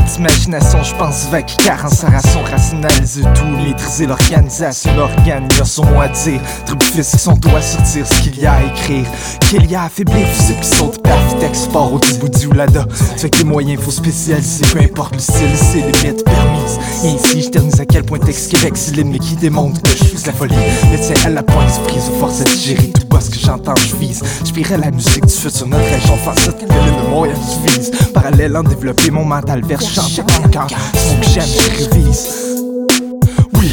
d'imagination, je pense vague, carence à ration, rationaliser tout, maîtriser l'organisation, l'organisation, mot à dire, tribufis qui sont doigts sortir ce qu'il y a à écrire, qu'il y a à affaiblir, fusibles qui sont parfaits, export au Djibouti ou Lada. Fait que les moyens, faut spécialiser, peu importe le style, c'est limite permise. Et ici, je termine à quel point Texte Québec, c'est l'hymne qui démontre que je fuse la folie. Mais tiens, à la pointe, se prise, force à digérer tout bas ce que j'entends, je vise. J'pirais la musique du futur, notre région, faire ça, quelle est le moyen je vise. Parallèle en développer mon mental vers chante encore, son que j'aime, je révise. Oui,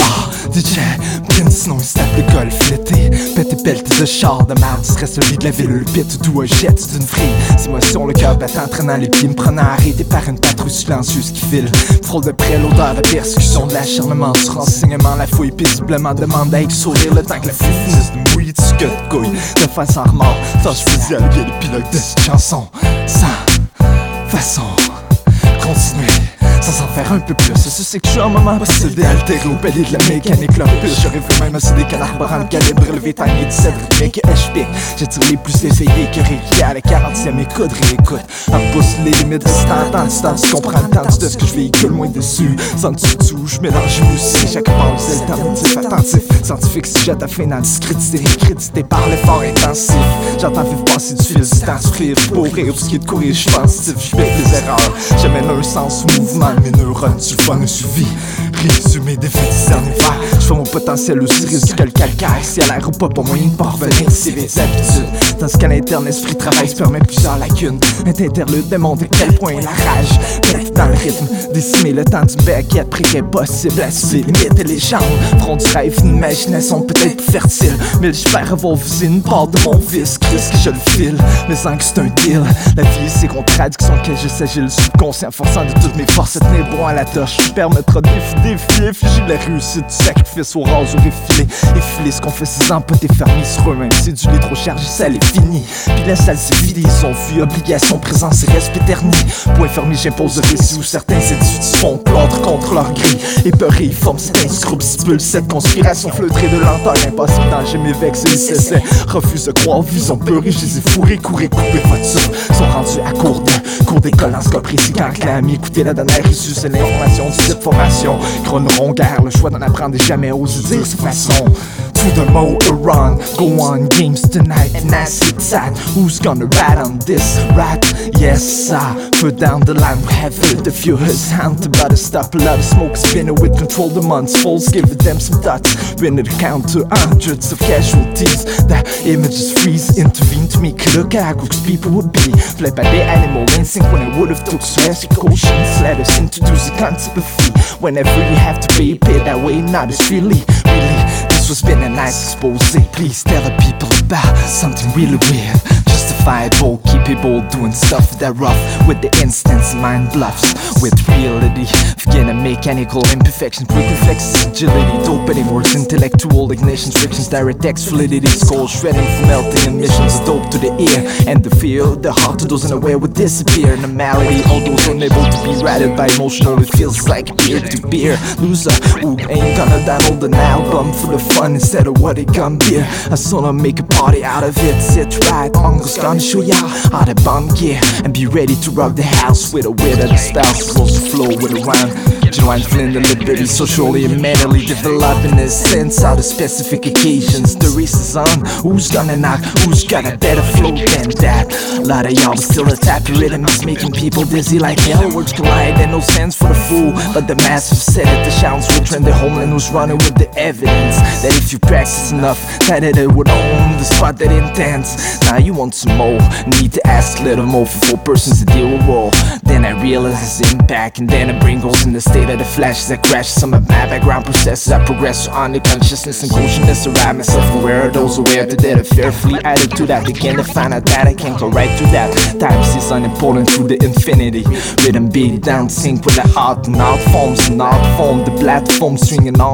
DJ, Prince, sinon il se tape le golf l'été. Pète et pelte de char de merde, stress celui de la ville, le pit ou un jet d'une frille. Émotion, le cœur battant, traînant les pieds, me prenant arrêté par une patrouille silencieuse qui file. Frôle de près l'odeur de persécution, de l'acharnement, du renseignement, la fouille paisiblement demande avec sourire le temps que la fille finisse de mouiller du scut de couille. De face en remords, tâche faisais à le pilote de cette chanson. Sans façon, continuer. Sans en faire un peu plus, ce c'est que je suis un moment possédé, altéré au palier de la mécanique, l'opus. J'aurais vu même assez des canards barrant le calibre, levé tangé 17 rythmique HP. J'attire les plus éveillés que réguliers à la 40e écoute, réécoute. En pousse les limites de temps, tu comprends le temps de ce que je véhicule moins dessus. Sans dessous, je mélange musique, chaque pause alternatif, attentif. Scientifique, si jette à fin dans discrédité, crédité par l'effort intensif. J'entends vivre passer du fil du temps, souffrir pour rire, pour ce qui est de courir, je pense, je fais des erreurs. J'amène un sens au mouvement. Mes neurones sur le fun me suivi. Résumé des faits discernés faire. Je fais mon potentiel aussi risque que le calcaire. Si à l'air ou pas, moyen de parvenir, c'est les habitudes. Dans ce cas l'interne, esprit travail se permet plusieurs lacunes. Un interlude démontre à quel point la rage pète dans le rythme. Décimer le temps du baguette, préquet possible. Assumer les limites et les jambes. Front du rêve, une imagination peut-être plus fertile. Mais j'espère avoir visé une part de mon vice. Qu'est-ce que je le file, mais sans que c'est un deal. La vie, c'est contradictions que je s'agit le subconscient, forçant de toutes mes forces. Tenir bon à la tâche qui permettra de défier, figer la réussite du sacrifice au rase ou effilé. Effiler ce qu'on fait 6 ans, pas fermé sur eux-mêmes. C'est du lait trop chargé, ça l'est fini. Puis la salle s'est vidée, ils ont vu obligation, présence et respect terni. Point fermé, j'impose le récit où certains individus font plâtre contre leur grille. Épeurés, ils forment cet groupe stipule cette conspiration fleutrée de lenteur. Impossible dans jamais vexé, ils s'essaient. Refusent de croire, ils ont pleuré, je les ai fourrés, courés, coupés, voiture. Sont rendus à court d'école en ce cas précis quand réclame. Écoutez la dernière issue, c'est l'information du type formation. Chroneront guère le choix d'en apprendre et jamais oser dire sa façon. To the mo around, go on games tonight and I sit sad. Who's gonna ride on this ride? Yes, I put down the line. We have heard a few his hand about to stop a lot of smoke spinning with control the months. Falls give them some thoughts. When it count to hundreds of casualties, the images freeze, intervene to make it look at how cooks people would be. Fled by the animal instinct when it would have took swears cautions. Let us introduce the concept of fee. Whenever you have to pay that way, not as really. This was been a nice expose. Please tell the people about something really weird. Justifiable, keep it bold, doing stuff that rough with the instance mind bluffs with reality. Forgetting mechanical imperfections, quick reflexes, agility, opening words, intellectual ignitions, frictions, direct text, validity, skull shredding from melting emissions, dope to the ear and the fear of the heart to those unaware would disappear. Normality, all those unable to be rattled by emotional, it feels like beer to beer. Loser who ain't gonna download an album for the fun instead of what it come beer. I wanna make a party out of it, sit right. Uncle's gonna show ya how to bomb gear and be ready to rock the house with a weird other style. Supposed to flow with a rhyme. Genuine feeling the liberty, socially and mentally developing this sense out of specific occasions. The race is on. Who's gonna knock? Who's got a better flow than that? A lot of y'all still a tap rhythm is making people dizzy like hell. Words collide and no sense for the fool, but the mass have said it. The shouts will trend the homeland who's running with the evidence that if you practice enough, that it would own the spot that intense. Now you want some more, need to ask a little more for 4 persons to deal with all. Then I realize his impact, and then the brain goes in the state of the flashes that crashes. Some of my background processes I progress on the consciousness and consciousness around myself aware of those aware that they're fearfully added to that. Again to find out that I can't go right through that. Time is unimportant through the infinity. Rhythm beat down sync with the art and art forms and art form. The platform stringing harmonies and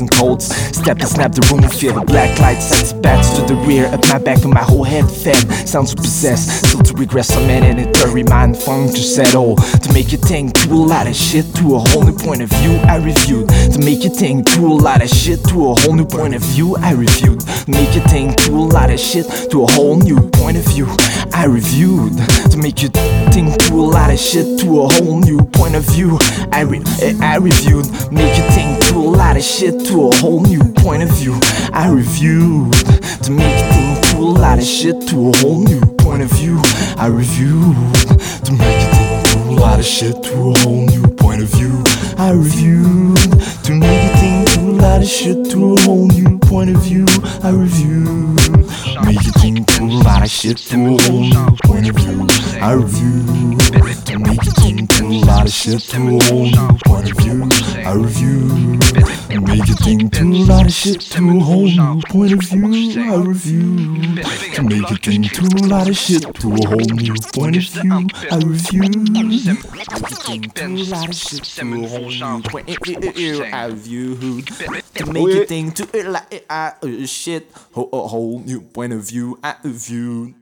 codes. Step to snap the room, feel the black light, sets bats to the rear, up my back and my whole head fed. Sounds to possess, still to regress, a man in a dirty mind funk to settle. To make you think to a lot of shit, to a whole new point of view I reviewed. To make you think to a lot of shit, to a whole new point of view I reviewed. To make you think to a lot of shit, to a whole new point of view I reviewed. To make you think to a lot of shit, to a whole new point of view I reviewed. Make you think to a lot of shit, to a whole new point of view I reviewed. To make you think to a lot of shit, to a whole new point of view I reviewed. To make you think to a lot of shit, to a whole new point of view I reviewed. To make you think to a lot of shit, to a whole new point of view I reviewed. Make you think to a lot of shit, to a whole new point of view I reviewed. To make you think to a lot of shit, to a whole new point of view I reviewed. Make you think to a lot of shit, to a whole new point of view I reviewed. To make you think to a lot of shit, to a whole new point of view I reviewed. Make you think to a lot of shit, to a whole new point of view I reviewed. To make you think to a lot of shit, a whole new point of view I reviewed.